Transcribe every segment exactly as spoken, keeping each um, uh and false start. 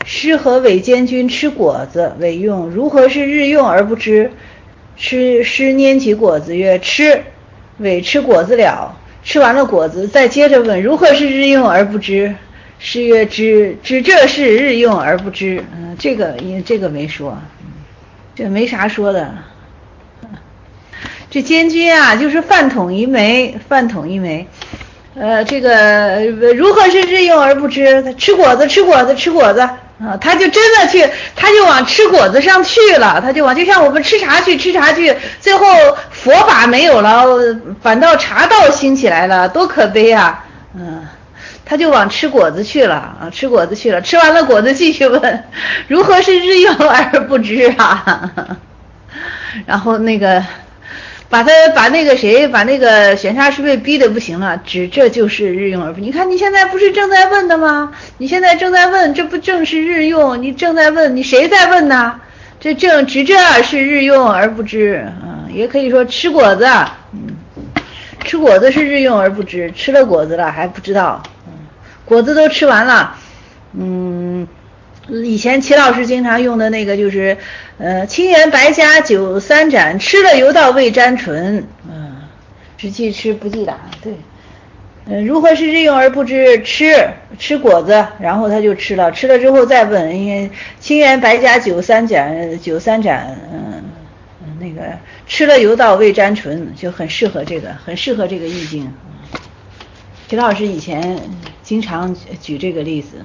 师和伪监军吃果子，伪用如何是日用而不知？吃师拈起果子曰：吃。伪吃果子了，吃完了果子，再接着问如何是日用而不知？师曰：知。知这是日用而不知。嗯，这个这个没说，这没啥说的。这监军啊，就是饭桶一枚，饭桶一枚。呃，这个如何是日用而不知？他吃果子，吃果子，吃果子啊，他就真的去，他就往吃果子上去了，他就往，就像我们吃茶去，吃茶去，最后佛法没有了，反倒茶道兴起来了，多可悲啊！嗯，他就往吃果子去了啊，吃果子去了，吃完了果子继续问，如何是日用而不知啊？然后那个。把他把那个谁把那个玄沙师被逼得不行了，指这就是日用而不。你看你现在不是正在问的吗？你现在正在问，这不正是日用？你正在问，你谁在问呢？这正指这是日用而不知，嗯，也可以说吃果子，嗯，吃果子是日用而不知，吃了果子了还不知道，嗯，果子都吃完了，嗯。以前齐老师经常用的那个就是，呃，清源白加酒三盏，吃了犹道未沾唇，嗯，只记吃不记打，对，呃，如何是日用而不知？吃吃果子，然后他就吃了，吃了之后再问，因为清源白加酒三盏，酒三盏，嗯，那个吃了犹道未沾唇，就很适合这个，很适合这个意境。齐老师以前经常举这个例子。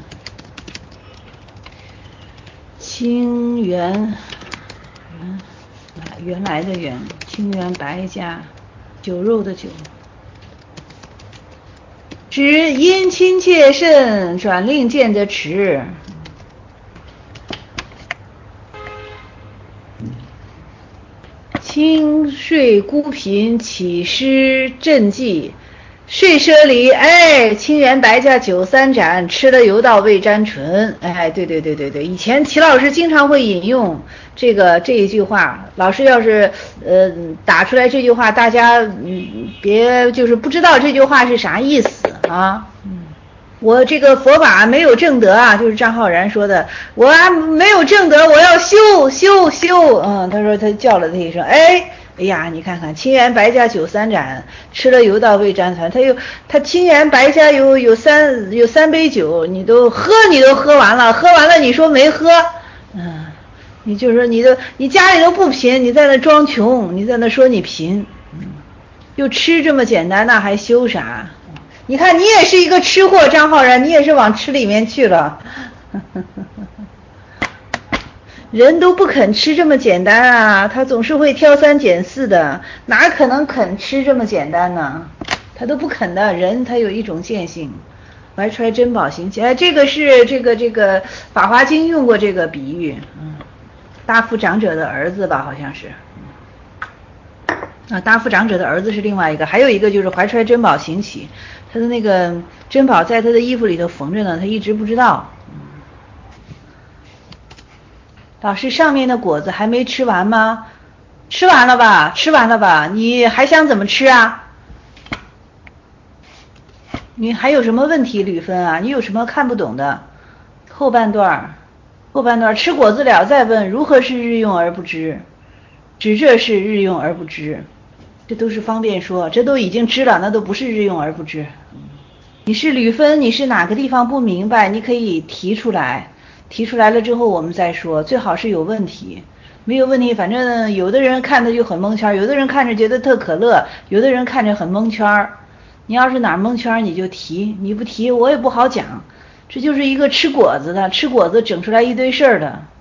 清源原原来的原，清源白加酒肉的酒，指因亲切甚，转令见得迟。清税孤贫，乞施赈济。税奢离，哎，清源白加酒三盏，吃了犹道未沾唇。哎，对对对对对，以前齐老师经常会引用这个这一句话。老师要是呃打出来这句话，大家嗯别就是不知道这句话是啥意思啊。嗯，我这个佛法没有正德啊，就是张浩然说的，我还没有正德，我要修修修。嗯，他说他叫了他一声，哎。哎呀，你看看清源白加酒三盏，吃了犹道未沾唇。他有他清源白加有有三有三杯酒，你都喝你都喝完了，喝完了你说没喝，嗯，你就说你都你家里都不贫，你在那装穷，你在那说你贫，嗯，就吃这么简单，那还修啥？你看你也是一个吃货，张浩然，你也是往吃里面去了。人都不肯吃这么简单啊，他总是会挑三拣四的，哪可能肯吃这么简单呢？他都不肯的，人他有一种见性。怀揣珍宝行乞，哎，这个是这个这个《法华经》用过这个比喻，嗯，大富长者的儿子吧，好像是。啊，大富长者的儿子是另外一个，还有一个就是怀揣珍宝行乞，他的那个珍宝在他的衣服里头缝着呢，他一直不知道。老师，上面的果子还没吃完吗？吃完了吧，吃完了吧，你还想怎么吃啊？你还有什么问题，吕芬啊？你有什么看不懂的？后半段，后半段吃果子了再问如何是日用而不知，指这是日用而不知，这都是方便说，这都已经知了，那都不是日用而不知。你是吕芬，你是哪个地方不明白，你可以提出来。提出来了之后我们再说，最好是有问题，没有问题，反正有的人看着就很蒙圈，有的人看着觉得特可乐，有的人看着很蒙圈。你要是哪蒙圈你就提，你不提我也不好讲，这就是一个吃果子的，吃果子整出来一堆事儿的。